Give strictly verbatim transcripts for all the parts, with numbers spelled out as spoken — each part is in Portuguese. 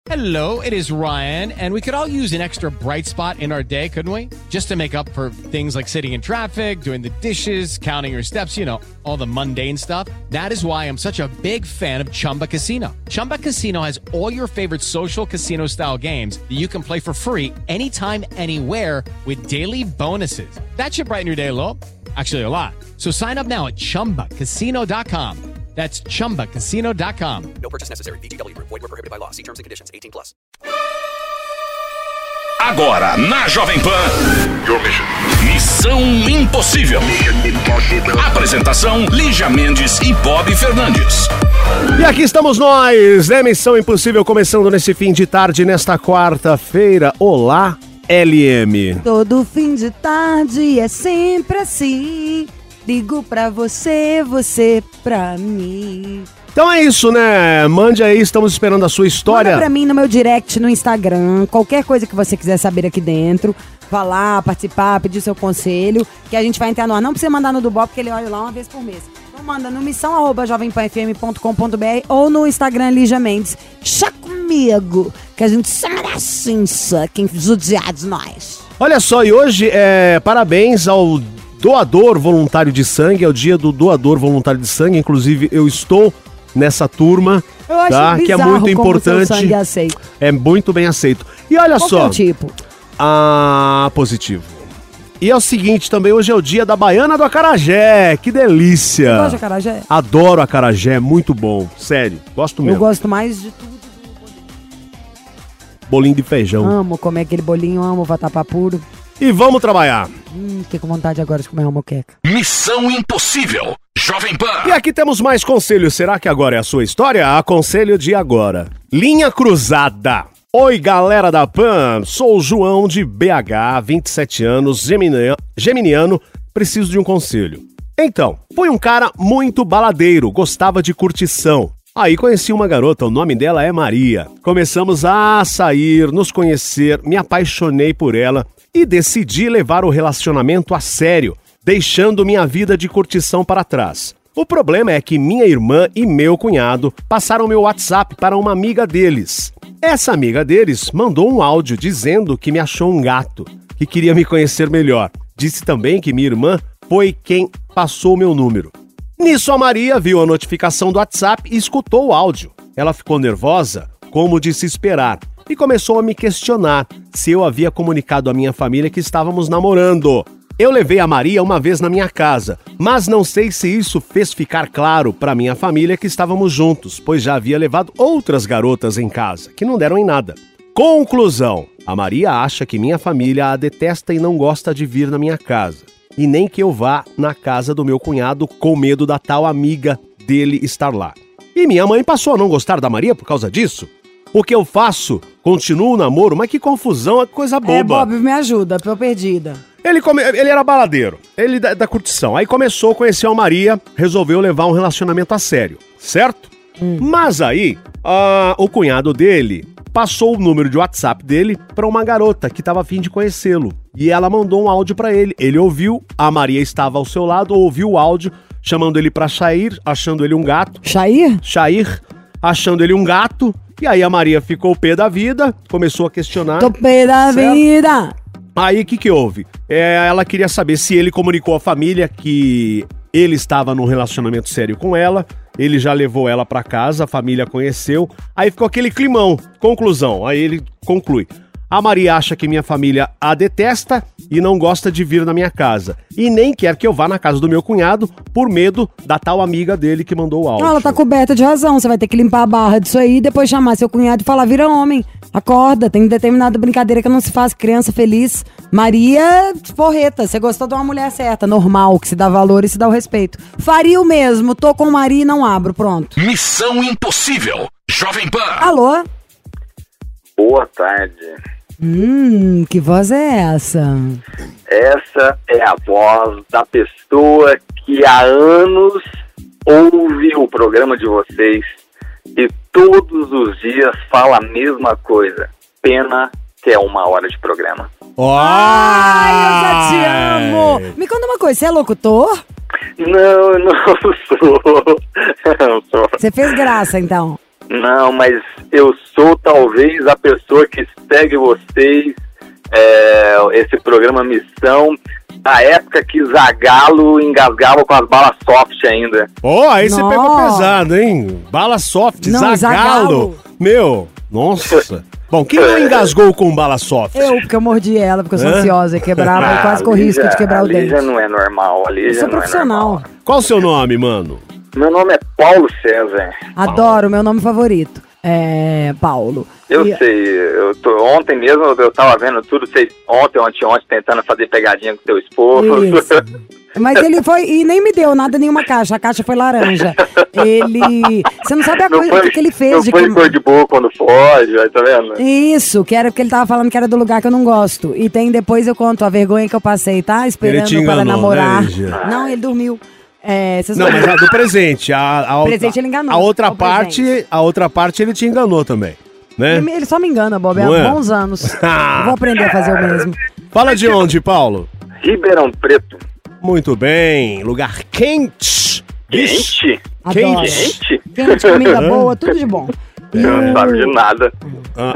Hello, it is Ryan, and we could all use an extra bright spot in our day, couldn't we? Just to make up for things like sitting in traffic, doing the dishes, counting your steps, you know, all the mundane stuff. That is why I'm such a big fan of Chumba Casino. Chumba Casino has all your favorite social casino-style games that you can play for free anytime, anywhere with daily bonuses. That should brighten your day a little. Actually, a lot. So sign up now at chumba casino dot com. That's chumba casino dot com. No purchase necessary. V G W Group. Void where prohibited by law. See terms and conditions. eighteen plus. Agora na Jovem Pan. Your mission. Missão Impossível. Apresentação: Lígia Mendes e Bob Fernandes. E aqui estamos nós, né? Missão Impossível começando nesse fim de tarde, nesta quarta-feira. Olá, L M. Todo fim de tarde é sempre assim. Ligo pra você, você pra mim. Então é isso, né? Mande aí, estamos esperando a sua história. Manda pra mim no meu direct no Instagram, qualquer coisa que você quiser saber aqui dentro. Vá lá, participar, pedir seu conselho, que a gente vai entrar no ar. Não precisa mandar no do Bob, porque ele olha lá uma vez por mês. Então manda no missão arroba jovem pan f m ponto com ponto b r ou no Instagram Lígia Mendes. Chá comigo, que a gente chama assim, só quem judiar de nós. Olha só, e hoje é parabéns ao doador voluntário de sangue, é o dia do doador voluntário de sangue, inclusive eu estou nessa turma, eu acho tá? Que é muito importante. Seu sangue é aceito. É muito bem aceito. E olha Qual só. que é o tipo? Ah, positivo. E é o seguinte, também hoje é o dia da Baiana do Acarajé, que delícia. Você gosta de acarajé? Adoro acarajé, muito bom, sério, gosto mesmo. Eu gosto mais de tudo. Bolinho de feijão. Amo comer aquele bolinho, amo vatapá puro. E vamos trabalhar. Hum, fiquei com vontade agora de comer uma moqueca. Missão Impossível, Jovem Pan. E aqui temos mais conselhos. Será que agora é a sua história? Aconselho de agora. Linha Cruzada. Oi, galera da Pan. Sou o João de B H, vinte e sete anos, geminiano, geminiano. Preciso de um conselho. Então, fui um cara muito baladeiro, gostava de curtição. Aí conheci uma garota, o nome dela é Maria. Começamos a sair, nos conhecer, me apaixonei por ela e decidi levar o relacionamento a sério, deixando minha vida de curtição para trás. O problema é que minha irmã e meu cunhado passaram meu WhatsApp para uma amiga deles. Essa amiga deles mandou um áudio dizendo que me achou um gato, que queria me conhecer melhor. Disse também que minha irmã foi quem passou meu número. Nisso a Maria viu a notificação do WhatsApp e escutou o áudio. Ela ficou nervosa, como de se esperar, e começou a me questionar se eu havia comunicado à minha família que estávamos namorando. Eu levei a Maria uma vez na minha casa, mas não sei se isso fez ficar claro para minha família que estávamos juntos, pois já havia levado outras garotas em casa, que não deram em nada. Conclusão: a Maria acha que minha família a detesta e não gosta de vir na minha casa, e nem que eu vá na casa do meu cunhado com medo da tal amiga dele estar lá. E minha mãe passou a não gostar da Maria por causa disso. O que eu faço? Continuo o namoro? Mas que confusão, é coisa boba. É, Bob, me ajuda, tô perdida. Ele, come... ele era baladeiro, ele da, da curtição. Aí começou a conhecer a Maria, resolveu levar um relacionamento a sério, certo? Hum. Mas aí, uh, o cunhado dele passou o número de WhatsApp dele para uma garota que estava a fim de conhecê-lo. E ela mandou um áudio para ele. Ele ouviu, a Maria estava ao seu lado, ouviu o áudio, chamando ele para sair, achando ele um gato. Chair? Chair, achando ele um gato. E aí a Maria ficou pé da vida, começou a questionar. Tô pé da certo? vida! Aí o que que houve? É, ela queria saber se ele comunicou à família que ele estava num relacionamento sério com ela. Ele já levou ela pra casa, a família conheceu. Aí ficou aquele climão. Conclusão, aí ele conclui. A Maria acha que minha família a detesta e não gosta de vir na minha casa. E nem quer que eu vá na casa do meu cunhado por medo da tal amiga dele que mandou o áudio. Ela tá coberta de razão. Você vai ter que limpar a barra disso aí e depois chamar seu cunhado e falar, vira homem. Acorda, tem determinada brincadeira que não se faz criança feliz. Maria, porreta, você gostou de uma mulher certa, normal, que se dá valor e se dá o respeito. Faria o mesmo, tô com Maria e não abro, pronto. Missão Impossível, Jovem Pan. Alô? Boa tarde. Hum, que voz é essa? Essa é a voz da pessoa que há anos ouve o programa de vocês e todos os dias fala a mesma coisa. Pena que é uma hora de programa. Oh! Ai, eu já te amo! Me conta uma coisa, você é locutor? Não, não sou. Não sou. Você fez graça, então? Não, mas eu sou talvez a pessoa que segue vocês, é, esse programa Missão, na época que Zagallo engasgava com as balas soft ainda. Ó, oh, aí você Nossa. pegou pesado, hein? Bala soft, Não, Zagallo. Zagallo. Meu, nossa. Bom, quem não engasgou com bala soft? Eu, porque eu mordi ela, porque eu sou Hã? ansiosa e quebrava, eu quase Ah, corri ali risco de já- quebrar o ali dente. já não é normal, ali Eu já sou não é profissional. normal. Qual o seu nome, mano? Meu nome é Paulo César. Adoro, meu nome favorito. É Paulo. Eu E- sei, eu tô, ontem mesmo eu tava vendo tudo, sei, ontem, ontem, ontem, tentando fazer pegadinha com teu esposo. Isso. Mas ele foi, e nem me deu nada, nenhuma caixa, a caixa foi laranja. Ele, você não sabe a Não coisa foi, que ele fez. não de foi que- cor de boa quando foge, aí tá vendo? Isso, que era porque ele tava falando que era do lugar que eu não gosto. E tem, depois eu conto a vergonha que eu passei, tá? Esperando te para enganou, namorar. né, Lígia? Não, ele dormiu. É, vocês Não, vão- mas a do presente. A, a outra- Presente ele enganou, A outra o parte, presente. a outra parte ele te enganou também, né? ele, ele só me engana, Bob, há Não é? bons anos. Eu vou aprender a fazer o mesmo. Fala de onde, Paulo? Ribeirão Preto. Muito bem, lugar quente. Vixe, Quente? Adoro. Quente? Quente, comida boa, tudo de bom. E Não o- sabe de nada. Ah,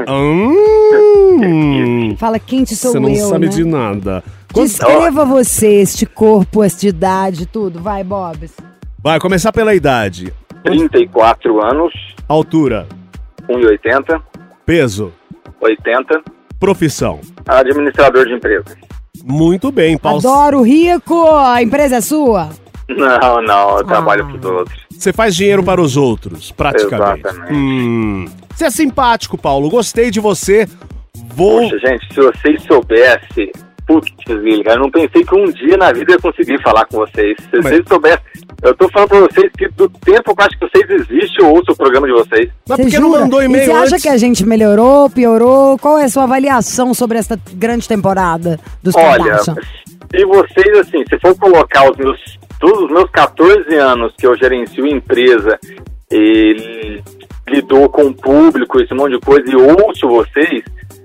hum, Fala quente sou você não eu, sabe né? de nada. Quanto- Descreva você, este corpo, esta idade, tudo. Vai, Bob. Vai começar pela idade. trinta e quatro anos, Altura, um e oitenta, peso, oitenta, profissão. administrador de empresa. Muito bem, Paulo. Adoro, rico! A empresa é sua? Não, não, eu trabalho Ah. pros outros. Você faz dinheiro para os outros, praticamente. Exatamente. Hum. Você é simpático, Paulo. Gostei de você. Vou. Poxa, gente, se vocês soubessem, putz, eu não pensei que um dia na vida eu ia conseguir falar com vocês. Se Mas- vocês soubessem, eu tô falando pra vocês que do tempo que eu acho que vocês existem, eu ouço o programa de vocês. Mas Você por que não jura? mandou E e-mail você acha antes? que a gente melhorou, piorou? Qual é a sua avaliação sobre essa grande temporada dos Olha, Kardashian? se vocês, assim, se for colocar os meus, todos os meus catorze anos que eu gerencio empresa e lidou com o público, esse monte de coisa, e ouço vocês,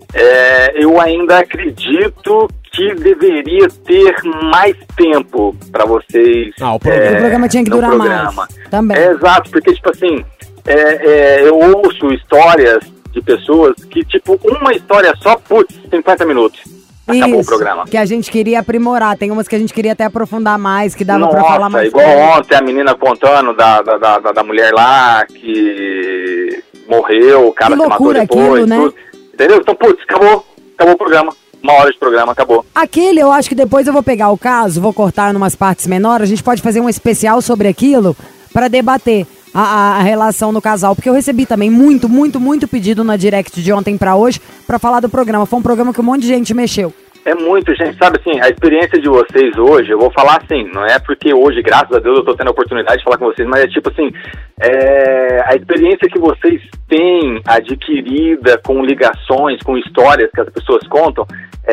é, eu ainda acredito que deveria ter mais tempo para vocês. Ah, o programa. O programa tinha que no durar programa. mais. Também. É, exato, porque, tipo assim, é, é, eu ouço histórias de pessoas que, tipo, uma história só, putz, cinquenta minutos. Acabou o Isso, programa. que a gente queria aprimorar. Tem umas que a gente queria até aprofundar mais, que dava pra falar Nossa, mais. igual coisa. ontem a menina contando da, da, da, da mulher lá que morreu, o cara Que se matou loucura depois. aquilo, né? tudo. Entendeu? Então, putz, acabou. Acabou o programa. Uma hora de programa, acabou. Aquele, eu acho que depois eu vou pegar o caso, vou cortar em umas partes menores, a gente pode fazer um especial sobre aquilo pra debater a, a- a relação no casal. Porque eu recebi também muito, muito, muito pedido na direct de ontem pra hoje pra falar do programa. Foi um programa que um monte de gente mexeu. É muito, gente, sabe assim, a experiência de vocês hoje, eu vou falar assim, não é porque hoje, graças a Deus, eu tô tendo a oportunidade de falar com vocês, mas é tipo assim, é, a experiência que vocês têm adquirida com ligações, com histórias que as pessoas contam,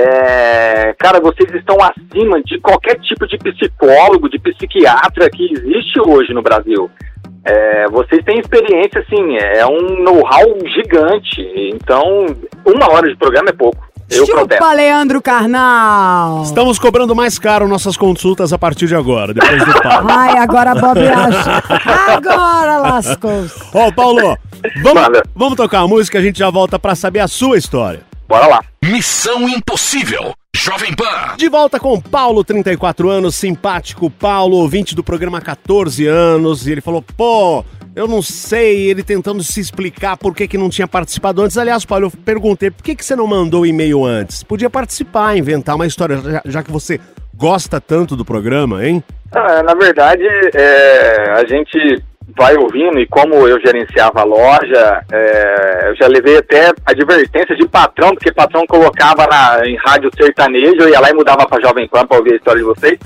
é, cara, vocês estão acima de qualquer tipo de psicólogo, de psiquiatra que existe hoje no Brasil. É, vocês têm experiência, assim, é um know-how gigante, então uma hora de programa é pouco. Eu protesto. Chupa, Leandro Carnal! Estamos cobrando mais caro nossas consultas a partir de agora, depois do Paulo. Ai, agora a Bob acha. Agora lascou-se. Ó, Paulo, vamos, Manda. vamos tocar a música, a gente já volta pra saber a sua história. Bora lá. Missão Impossível. Jovem Pan. De volta com Paulo, trinta e quatro anos, simpático Paulo, ouvinte do programa há catorze anos, e ele falou, pô, eu não sei, ele tentando se explicar por que, que não tinha participado antes. Aliás, Paulo, eu perguntei, por que, que você não mandou o e-mail antes? Podia participar, inventar uma história, já, já que você gosta tanto do programa, hein? Ah, na verdade, é, a gente vai ouvindo, e como eu gerenciava a loja, é, eu já levei até advertência de patrão, porque patrão colocava na, em rádio sertanejo, eu ia lá e mudava pra Jovem Pan pra ouvir a história de vocês.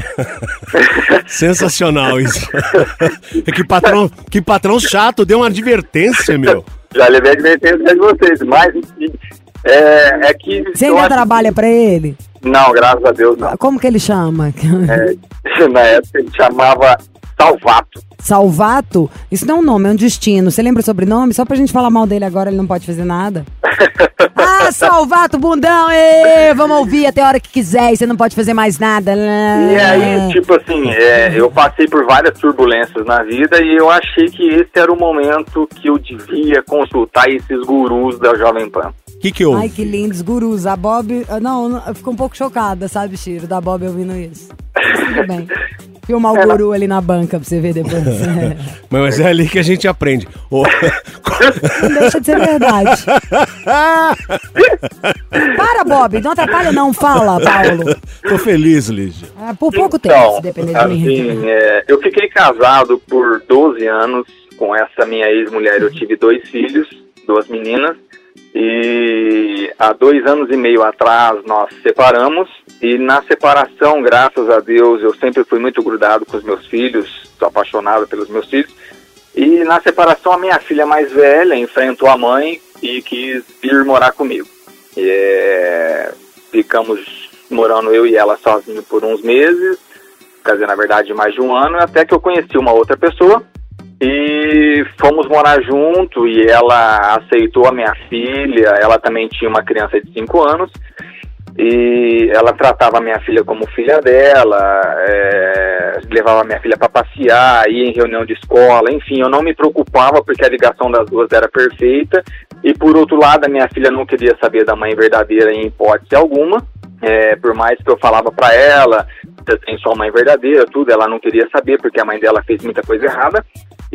Sensacional isso. que, patrão, que patrão chato, deu uma advertência, meu. Já levei advertência de vocês, mas enfim, é, é que... Você eu ainda acho- trabalha pra ele? Não, graças a Deus não. Como que ele chama? É, na época ele chamava Salvato. Salvato, isso não é um nome, é um destino. Você lembra o sobrenome? Só pra gente falar mal dele agora, ele não pode fazer nada. Ah, Salvato, bundão, ê, vamos ouvir até a hora que quiser e você não pode fazer mais nada. E aí, tipo assim, é, eu passei por várias turbulências na vida e eu achei que esse era o momento que eu devia consultar esses gurus da Jovem Pan. O que que houve? Ai, que lindos, gurus. A Bob... Não, não, eu fico um pouco chocada, sabe, Chiro, da Bob ouvindo isso. Mas tudo bem. Filmar o guru ali na banca pra você ver depois. Mas é ali que a gente aprende. Oh. Não deixa de ser verdade. Para, Bob. Não atrapalha, não. Fala, Paulo. Tô feliz, Lígia. Ah, por pouco Então, tempo, se depender de mim. assim, é, eu fiquei casado por doze anos com essa minha ex-mulher. Eu tive dois filhos, duas meninas. E há dois anos e meio atrás nós separamos. E na separação, graças a Deus, eu sempre fui muito grudado com os meus filhos, sou apaixonado pelos meus filhos. E na separação, a minha filha mais velha enfrentou a mãe e quis vir morar comigo. E, é, ficamos morando eu e ela sozinhos por uns meses, quer dizer, na verdade, mais de um ano, até que eu conheci uma outra pessoa. E fomos morar junto e ela aceitou a minha filha, ela também tinha uma criança de cinco anos. E ela tratava a minha filha como filha dela, é, levava a minha filha para passear, ia em reunião de escola, enfim, eu não me preocupava porque a ligação das duas era perfeita. E por outro lado, a minha filha não queria saber da mãe verdadeira em hipótese alguma, é, por mais que eu falava para ela, você tem sua mãe verdadeira, tudo, ela não queria saber porque a mãe dela fez muita coisa errada.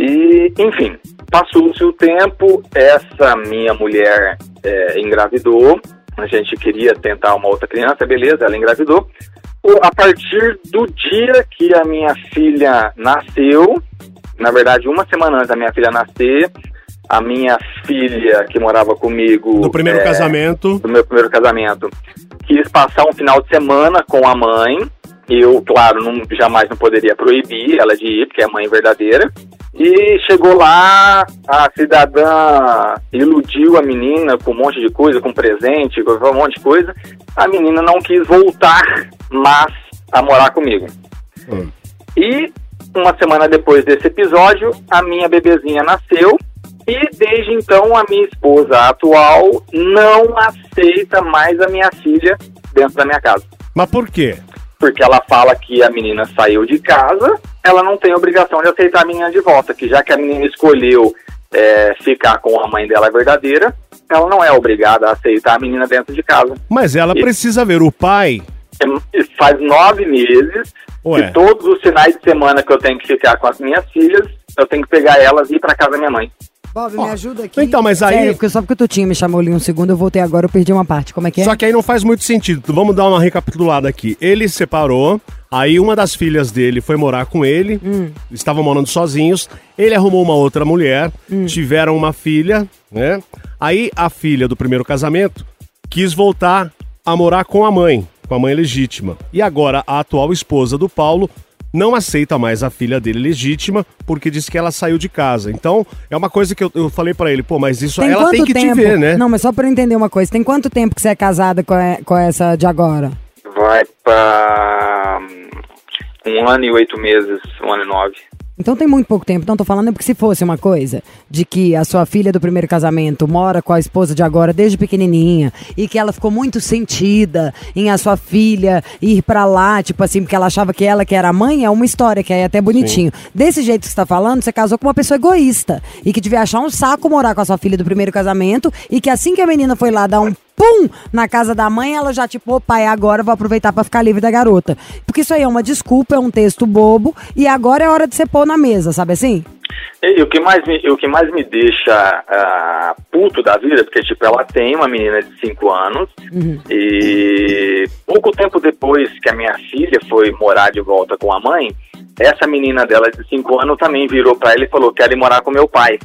E, enfim, passou-se o tempo, essa minha mulher é, engravidou. A gente queria tentar uma outra criança, beleza, ela engravidou. A partir do dia que a minha filha nasceu, na verdade, uma semana antes da minha filha nascer, a minha filha que morava comigo... Do primeiro é, casamento. Do meu primeiro casamento. Quis passar um final de semana com a mãe. Eu, claro, não, jamais não poderia proibir ela de ir, porque é a mãe verdadeira. E chegou lá, a cidadã iludiu a menina com um monte de coisa, com presente, com um monte de coisa. A menina não quis voltar mais a morar comigo. Hum. E uma semana depois desse episódio, a minha bebezinha nasceu. E desde então, a minha esposa atual não aceita mais a minha filha dentro da minha casa. Mas por quê? Porque ela fala que a menina saiu de casa, ela não tem obrigação de aceitar a menina de volta, que já que a menina escolheu é, ficar com a mãe dela verdadeira, ela não é obrigada a aceitar a menina dentro de casa. Mas ela e precisa ver o pai. Faz nove meses, Ué. e todos os finais de semana que eu tenho que ficar com as minhas filhas, eu tenho que pegar elas e ir pra casa da minha mãe. Bob, oh, me ajuda aqui. Então, mas aí... Sério, porque só porque o Tutinho me chamou ali um segundo, eu voltei agora, eu perdi uma parte. Como é que é? Só que aí não faz muito sentido. Vamos dar uma recapitulada aqui. Ele separou, aí uma das filhas dele foi morar com ele, hum. estavam morando sozinhos, ele arrumou uma outra mulher, hum. tiveram uma filha, né? Aí a filha do primeiro casamento quis voltar a morar com a mãe, com a mãe legítima. E agora a atual esposa do Paulo não aceita mais a filha dele legítima porque diz que ela saiu de casa. Então, é uma coisa que eu, eu falei pra ele, pô, mas isso tem ela tem que tempo? te ver, né? Não, mas só pra eu entender uma coisa, tem quanto tempo que você é casada com, a, com essa de agora? Vai pra um ano e oito meses, um ano e nove. Então tem muito pouco tempo. Então tô falando porque se fosse uma coisa de que a sua filha do primeiro casamento mora com a esposa de agora desde pequenininha e que ela ficou muito sentida em a sua filha ir pra lá, tipo assim, porque ela achava que ela que era a mãe, é uma história que é até bonitinho. Sim. Desse jeito que você tá falando, você casou com uma pessoa egoísta e que devia achar um saco morar com a sua filha do primeiro casamento e que assim que a menina foi lá dar um pum na casa da mãe, ela já tipo, ô pai, agora eu vou aproveitar pra ficar livre da garota. Porque isso aí é uma desculpa, é um texto bobo e agora é hora de você pôr na mesa, sabe assim? E o que mais me, o que mais me deixa uh, puto da vida, porque tipo, ela tem uma menina de cinco anos uhum. e pouco tempo depois que a minha filha foi morar de volta com a mãe, essa menina dela de cinco anos também virou pra ela e falou, quero ir morar com meu pai.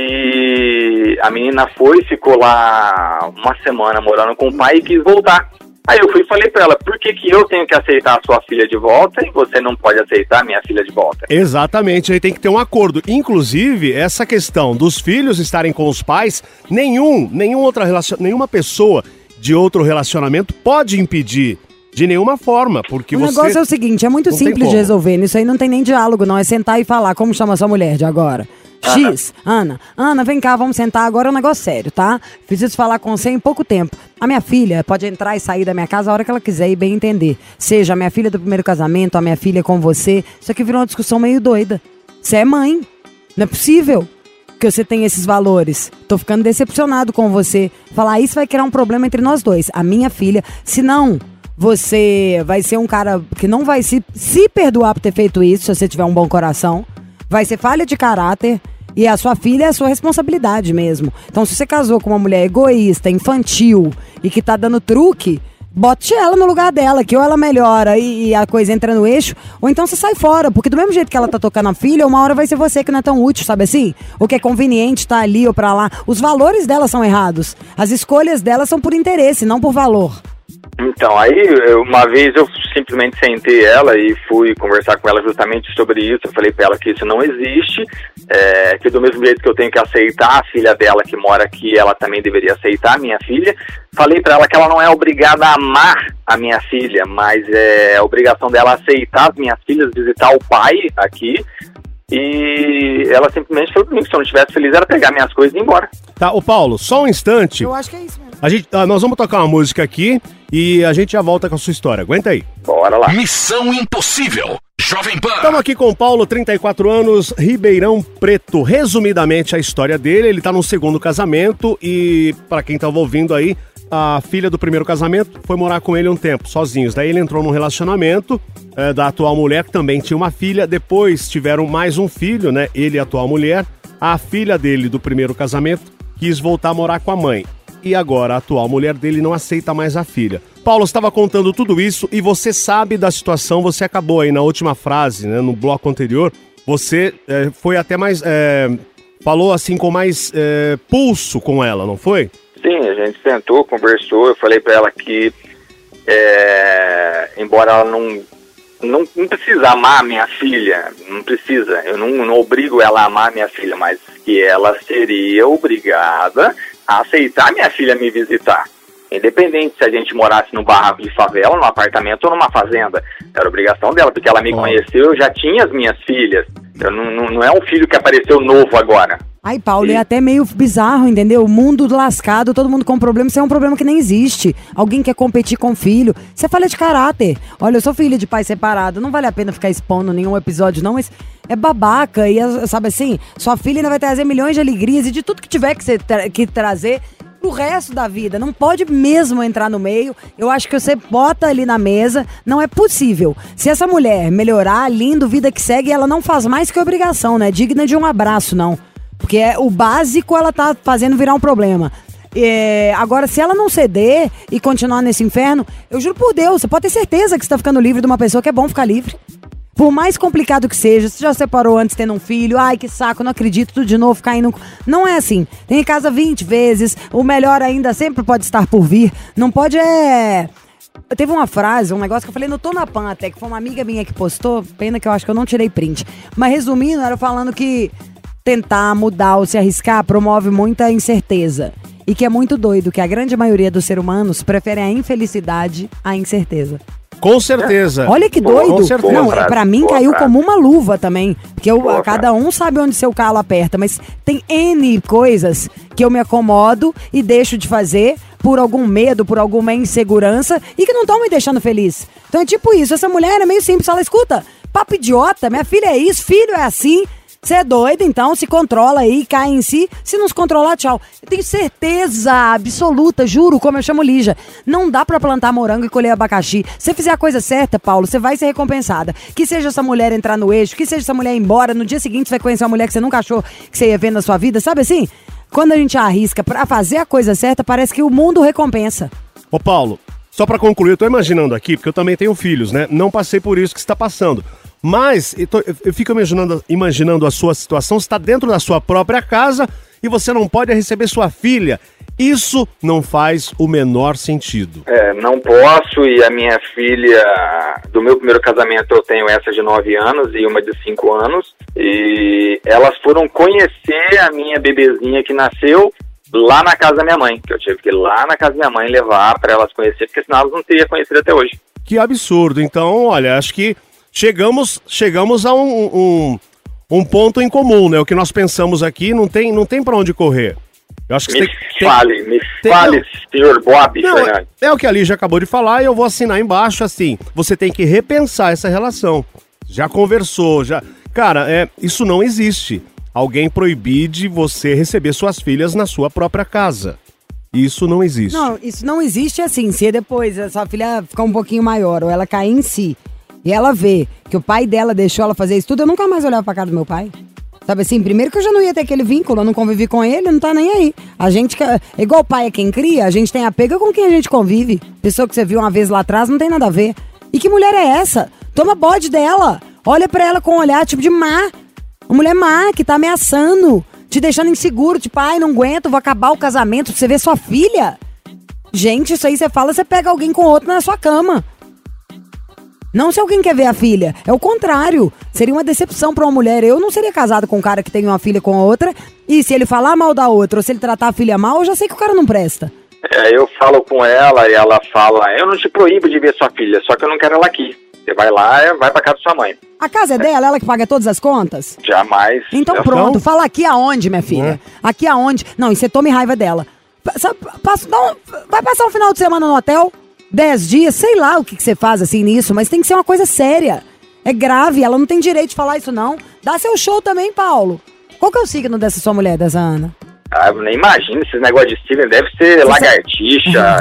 E a menina foi, ficou lá uma semana morando com o pai e quis voltar. Aí eu fui e falei pra ela, por que que eu tenho que aceitar a sua filha de volta e você não pode aceitar a minha filha de volta? Exatamente, aí tem que ter um acordo. Inclusive, essa questão dos filhos estarem com os pais, nenhum, nenhum outra relacion... nenhuma pessoa de outro relacionamento pode impedir De nenhuma forma, porque o você... O negócio é o seguinte, é muito não tem simples de como. resolver. Nisso aí não tem nem diálogo, não. É sentar e falar. Como chama sua mulher de agora? X, Ana. Ana, vem cá, vamos sentar. Agora é um negócio sério, tá? Preciso falar com você em pouco tempo. A minha filha pode entrar e sair da minha casa a hora que ela quiser e bem entender. Seja a minha filha do primeiro casamento, a minha filha com você. Isso aqui virou uma discussão meio doida. Você é mãe. Não é possível que você tenha esses valores. Tô ficando decepcionado com você. Falar isso vai criar um problema entre nós dois. A minha filha, se não... Você vai ser um cara que não vai se, se perdoar por ter feito isso, se você tiver um bom coração. Vai ser falha de caráter e a sua filha é a sua responsabilidade mesmo. Então, se você casou com uma mulher egoísta, infantil e que tá dando truque, bote ela no lugar dela, que ou ela melhora e, e a coisa entra no eixo, ou então você sai fora, porque do mesmo jeito que ela tá tocando a filha, uma hora vai ser você que não é tão útil, sabe assim? O que é conveniente tá ali ou pra lá. Os valores dela são errados. As escolhas dela são por interesse, não por valor. Então, aí, eu- uma vez eu simplesmente sentei ela e fui conversar com ela justamente sobre isso. Eu falei pra ela que isso não existe, é, que do mesmo jeito que eu tenho que aceitar a filha dela que mora aqui, ela também deveria aceitar a minha filha. Falei pra ela que ela não é obrigada a amar a minha filha, mas é obrigação dela aceitar as minhas filhas, visitar o pai aqui. E ela simplesmente falou pra mim que se eu não estivesse feliz era pegar minhas coisas e ir embora. Tá, ô Paulo, só um instante. Eu acho que é isso mesmo. A gente, ah, nós vamos tocar uma música aqui e a gente já volta com a sua história. Aguenta aí. Bora lá. Missão Impossível. Jovem Pan. Estamos aqui com o Paulo, trinta e quatro anos, Ribeirão Preto. Resumidamente a história dele, ele tá no segundo casamento e, pra quem tava ouvindo aí, a filha do primeiro casamento foi morar com ele um tempo, sozinhos. Daí ele entrou num relacionamento eh, da atual mulher, que também tinha uma filha. Depois tiveram mais um filho, né? Ele e a atual mulher. A filha dele do primeiro casamento quis voltar a morar com a mãe. E agora a atual mulher dele não aceita mais a filha. Paulo, você estava contando tudo isso e você sabe da situação, você acabou aí na última frase, né, no bloco anterior, você eh, foi até mais, eh, falou assim com mais eh, pulso com ela, não foi? Sim, a gente sentou, conversou, eu falei pra ela que, é, embora ela não, não, não precisa amar minha filha, não precisa, eu não, não obrigo ela a amar minha filha, mas que ela seria obrigada a aceitar minha filha me visitar. Independente se a gente morasse num barraco de favela, num apartamento ou numa fazenda. Era obrigação dela, porque ela me Oh. conheceu, eu já tinha as minhas filhas. Eu não, não, não é um filho que apareceu novo agora. Ai, Paulo, Sim. é até meio bizarro, entendeu? O mundo lascado, todo mundo com problema. Isso é um problema que nem existe. Alguém quer competir com o filho. Isso é falha de caráter. Olha, eu sou filha de pai separado. Não vale a pena ficar expondo nenhum episódio, não, mas é babaca. E, é, sabe assim, sua filha ainda vai trazer milhões de alegrias e de tudo que tiver que, você tra- que trazer pro resto da vida. Não pode mesmo entrar no meio. Eu acho que você bota ali na mesa. Não é possível. Se essa mulher melhorar, lindo, vida que segue, ela não faz mais que obrigação, né? Digna de um abraço, não. Porque é, o básico ela tá fazendo virar um problema. É, agora, se ela não ceder e continuar nesse inferno, eu juro por Deus, você pode ter certeza que você tá ficando livre de uma pessoa que é bom ficar livre. Por mais complicado que seja, você já separou antes tendo um filho, ai que saco, não acredito, tudo de novo, caindo. Não é assim. Tem em casa vinte vezes, o melhor ainda sempre pode estar por vir. Não pode é... Teve uma frase, um negócio que eu falei no Tô na Pan até, que foi uma amiga minha que postou, pena que eu acho que eu não tirei print. Mas resumindo, era falando que tentar mudar ou se arriscar promove muita incerteza. E que é muito doido que a grande maioria dos seres humanos prefere a infelicidade à incerteza. Com certeza. Olha que Boa, doido. com certeza. Não, Boa frase, pra mim boa caiu frase. como uma luva também. Porque eu, Boa cada um sabe onde seu calo aperta. Mas tem N coisas que eu me acomodo e deixo de fazer por algum medo, por alguma insegurança e que não estão me deixando feliz. Então é tipo isso. Essa mulher é meio simples. Ela escuta, papo idiota, minha filha é isso, filho é assim. Você é doido, então se controla aí, cai em si. Se não se controlar, tchau. Eu tenho certeza absoluta, juro, como eu chamo Lígia. Não dá pra plantar morango e colher abacaxi. Se você fizer a coisa certa, Paulo, você vai ser recompensada. Que seja essa mulher entrar no eixo, que seja essa mulher ir embora. No dia seguinte você vai conhecer uma mulher que você nunca achou que você ia ver na sua vida. Sabe assim? Quando a gente arrisca pra fazer a coisa certa, parece que o mundo recompensa. Ô Paulo, só pra concluir, eu tô imaginando aqui, porque eu também tenho filhos, né? Não passei por isso que você tá passando. Mas eu, tô- eu fico imaginando, imaginando a sua situação, você está dentro da sua própria casa e você não pode receber sua filha. Isso não faz o menor sentido. É, não posso, e a minha filha, do meu primeiro casamento eu tenho essa de nove anos e uma de cinco anos, e elas foram conhecer a minha bebezinha que nasceu lá na casa da minha mãe, que eu tive que ir lá na casa da minha mãe levar para elas conhecer, porque senão elas não teriam conhecido até hoje. Que absurdo. Então, olha, acho que chegamos, chegamos a um, um, um ponto em comum, né? O que nós pensamos aqui não tem, não tem pra onde correr. Eu acho que Me tem, tem, fale, me tem- fale, senhor Bob Não, é, Fernandes. é o que a Lígia acabou de falar e eu vou assinar embaixo, assim, você tem que repensar essa relação. Já conversou, já... Cara, é, isso não existe. Alguém proibir de você receber suas filhas na sua própria casa. Isso não existe. Não, isso não existe assim. Se depois a sua filha ficar um pouquinho maior ou ela cair em si e ela vê que o pai dela deixou ela fazer isso tudo, eu nunca mais olhava pra cara do meu pai. Sabe assim, primeiro que eu já não ia ter aquele vínculo, eu não convivi com ele, não tá nem aí. A gente, igual o pai é quem cria, a gente tem apego com quem a gente convive. Pessoa que você viu uma vez lá atrás não tem nada a ver. E que mulher é essa? Toma bode dela. Olha pra ela com um olhar tipo de má. Uma mulher má que tá ameaçando, te deixando inseguro, tipo, ai, não aguento, vou acabar o casamento pra você ver sua filha. Gente, isso aí você fala, você pega alguém com outro na sua cama. Não se alguém quer ver a filha. É o contrário. Seria uma decepção pra uma mulher. Eu não seria casado com um cara que tem uma filha com a outra. E se ele falar mal da outra, ou se ele tratar a filha mal, eu já sei que o cara não presta. É, eu falo com ela e ela fala, eu não te proíbo de ver sua filha, só que eu não quero ela aqui. Você vai lá, vai pra casa da sua mãe. A casa é dela, ela que paga todas as contas? Jamais. Então Eu- pronto, Não? fala aqui aonde, minha filha? Aqui aonde? Não, e você tome raiva dela. Passa, passa, dá um- vai passar um final de semana no hotel? Dez dias? Sei lá o que, que você faz assim nisso, mas tem que ser uma coisa séria. É grave, ela não tem direito de falar isso não. Dá seu show também, Paulo. Qual que é o signo dessa sua mulher, dessa Ana? Ah, eu nem imagino esses negócios de signo, deve ser lagartixa.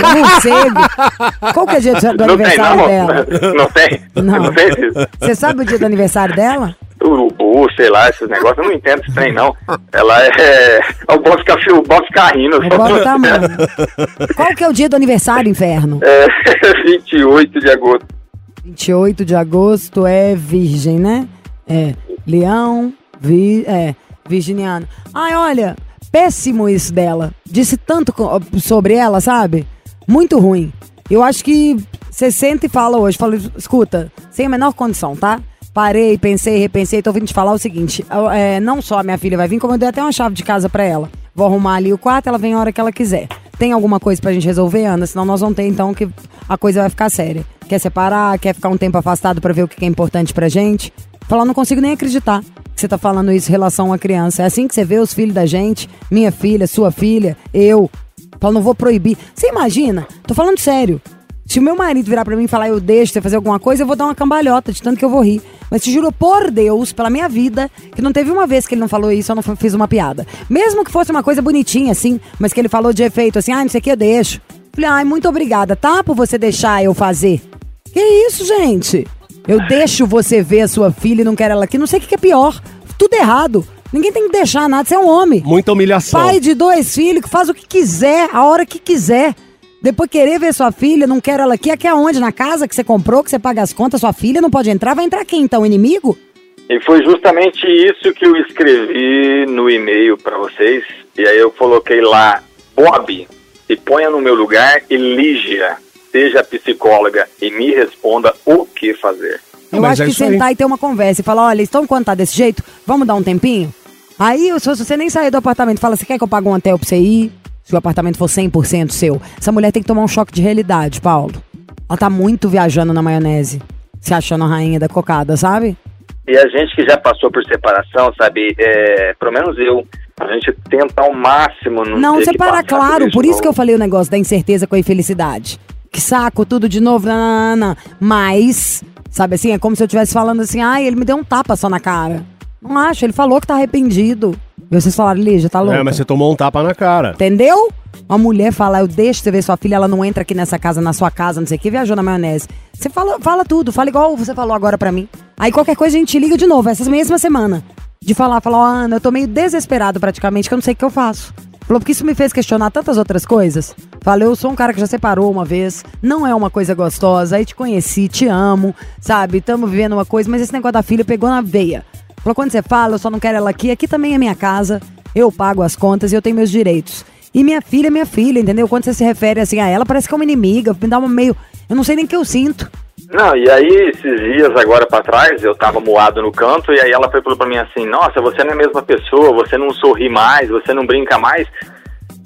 Morcego. Qual que é o dia do Não tem, aniversário não? dela? Não tem? Não. Não tem isso? Você sabe o dia do aniversário dela? Urubu, sei lá, esses negócios, eu não entendo esse trem, não. Ela é... O Bob fica, o Bob fica rindo. O Bob tá amando. Qual que é o dia do aniversário, inferno? É, vinte e oito de agosto. vinte e oito de agosto é virgem, né? É. Leão, vi, é, virginiano. Ai, olha, péssimo isso dela. Disse tanto co- sobre ela, sabe? Muito ruim. Eu acho que você senta e fala hoje, fala, escuta, sem a menor condição, tá? Parei, pensei, repensei, tô vindo te falar o seguinte, eu, é, não só a minha filha vai vir, como eu dei até uma chave de casa pra ela. Vou arrumar ali o quarto, ela vem a hora que ela quiser. Tem alguma coisa pra gente resolver, Ana? Senão nós vamos ter, então, que a coisa vai ficar séria. Quer separar, quer ficar um tempo afastado pra ver o que é importante pra gente? Falar, não consigo nem acreditar que você tá falando isso em relação a criança. É assim que você vê os filhos da gente, minha filha, sua filha, eu. Fala, não vou proibir. Você imagina? Tô falando sério. Se o meu marido virar pra mim e falar, eu deixo você fazer alguma coisa, eu vou dar uma cambalhota de tanto que eu vou rir. Mas te juro por Deus, pela minha vida, que não teve uma vez que ele não falou isso, eu não fiz uma piada. Mesmo que fosse uma coisa bonitinha, assim, mas que ele falou de efeito, assim, ah, não sei o que, eu deixo. Falei, ai, muito obrigada, tá? Por você deixar eu fazer. Que isso, gente? Eu deixo você ver a sua filha e não quero ela aqui. Não sei o que que é pior. Tudo errado. Ninguém tem que deixar nada, você é um homem. Muita humilhação. Pai de dois filhos, que faz o que quiser, a hora que quiser. Depois querer ver sua filha, não quero ela aqui. Aqui é onde? Na casa que você comprou, que você paga as contas, sua filha não pode entrar. Vai entrar quem, então? O inimigo? E foi justamente isso que eu escrevi no e-mail pra vocês. E aí eu coloquei lá, Bob, se ponha no meu lugar e Lígia, seja psicóloga e me responda o que fazer. Eu Mas acho é que isso aí. sentar e ter uma conversa e falar, olha, então quando tá desse jeito, vamos dar um tempinho? Aí, se você nem sair do apartamento, fala, você quer que eu pague um hotel pra você ir? Se o apartamento for cem por cento seu. Essa mulher tem que tomar um choque de realidade, Paulo. Ela tá muito viajando na maionese, se achando a rainha da cocada, sabe? E a gente que já passou por separação, sabe, é, pelo menos eu, a gente tenta ao máximo não Não, ter que separar, passar claro. isso Por de isso que eu novo. falei o negócio da incerteza com a infelicidade. Que saco, tudo de novo, não, não, não, não. Mas, sabe assim, é como se eu estivesse falando assim, ai, ele me deu um tapa só na cara. Não acho, ele falou que tá arrependido. E vocês falaram, Lígia, tá louca? É, mas você tomou um tapa na cara. Entendeu? Uma mulher fala, eu deixo você ver sua filha, ela não entra aqui nessa casa, na sua casa, não sei o que, viajou na maionese. Você fala, fala tudo, fala igual você falou agora pra mim. Aí qualquer coisa a gente liga de novo, essa mesma semana. De falar, falar, ó, Ana, eu tô meio desesperado praticamente, que eu não sei o que eu faço. Falou, porque isso me fez questionar tantas outras coisas. Falei, eu sou um cara que já separou uma vez, não é uma coisa gostosa, aí te conheci, te amo, sabe? Tamo vivendo uma coisa, mas esse negócio da filha pegou na veia. Falou, quando você fala, eu só não quero ela aqui, aqui também é minha casa, eu pago as contas e eu tenho meus direitos. E minha filha é minha filha, entendeu? Quando você se refere assim a ela, parece que é uma inimiga, me dá uma meio... Eu não sei nem o que eu sinto. Não, e aí esses dias agora pra trás, eu tava moado no canto, e aí ela foi falou pra mim assim, nossa, você não é a mesma pessoa, você não sorri mais, você não brinca mais.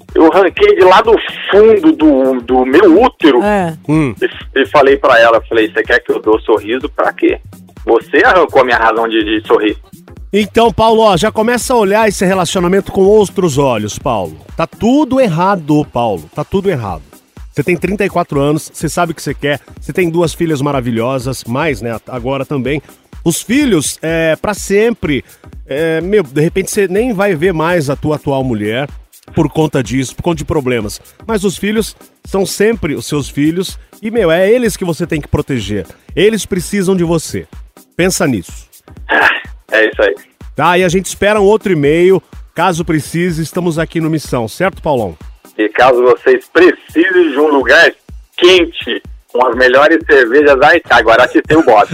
Eu arranquei de lá do fundo do, do meu útero É. Hum. e, e falei pra ela, falei, você quer que eu dou sorriso pra quê? Você arrancou a minha razão de, de sorrir. Então, Paulo, ó, já começa a olhar esse relacionamento com outros olhos, Paulo. Tá tudo errado, Paulo. Tá tudo errado. Você tem trinta e quatro anos, você sabe o que você quer, você tem duas filhas maravilhosas, mais, né, agora também. Os filhos, é, pra sempre, é, meu, de repente você nem vai ver mais a tua atual mulher por conta disso, por conta de problemas. Mas os filhos são sempre os seus filhos e, meu, é eles que você tem que proteger. Eles precisam de você. Pensa nisso. É isso aí. Tá, e a gente espera um outro e-mail. Caso precise, estamos aqui no Missão, certo, Paulão? E caso vocês precisem de um lugar quente, com as melhores cervejas, ai, agora te tem o bode.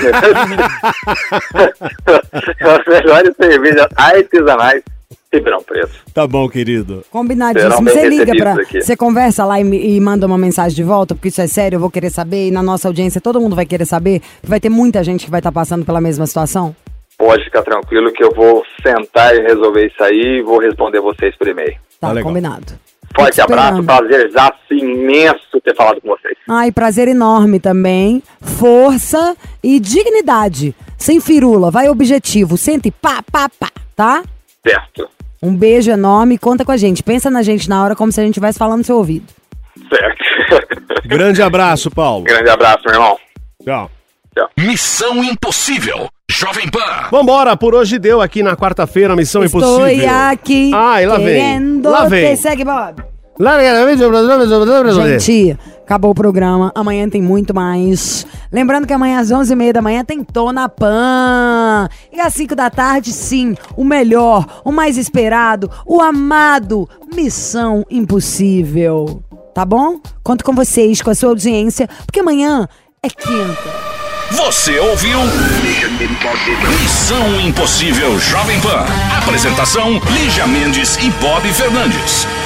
As melhores cervejas artesanais, Ribeirão Preto. Tá bom, querido. Combinadíssimo. Serão bem Você liga recebidos pra. aqui. Você conversa lá e, me- e manda uma mensagem de volta, porque isso é sério, eu vou querer saber. E na nossa audiência todo mundo vai querer saber. Que vai ter muita gente que vai estar passando pela mesma situação. Pode ficar tranquilo que eu vou sentar e resolver isso aí e vou responder vocês por e-mail. Tá, Tá legal. combinado. Forte Tô te abraço, esperando. prazerzaço imenso ter falado com vocês. Ai, prazer enorme também. Força e dignidade. Sem firula, vai objetivo. Sente pá, pá, pá, tá? Certo, Um beijo enorme, conta com a gente. Pensa na gente na hora como se a gente estivesse falando no seu ouvido. certo. Grande abraço, Paulo. Grande abraço, meu irmão. Tchau. Missão Impossível. Jovem Pan. Vambora, por hoje deu aqui na quarta-feira, Missão Estou Impossível. aqui Ai, lá vem. querendo Lá vem. te- Segue, Bob. Lá vem. Gente, acabou o programa. Amanhã tem muito mais. Lembrando que amanhã às onze e meia da manhã tem Tona Pan. E às cinco da tarde, sim, o melhor, o mais esperado, o amado Missão Impossível. Tá bom? Conto com vocês, com a sua audiência, porque amanhã é quinta. Você ouviu? Missão Impossível Jovem Pan. Apresentação: Lígia Mendes e Bob Fernandes.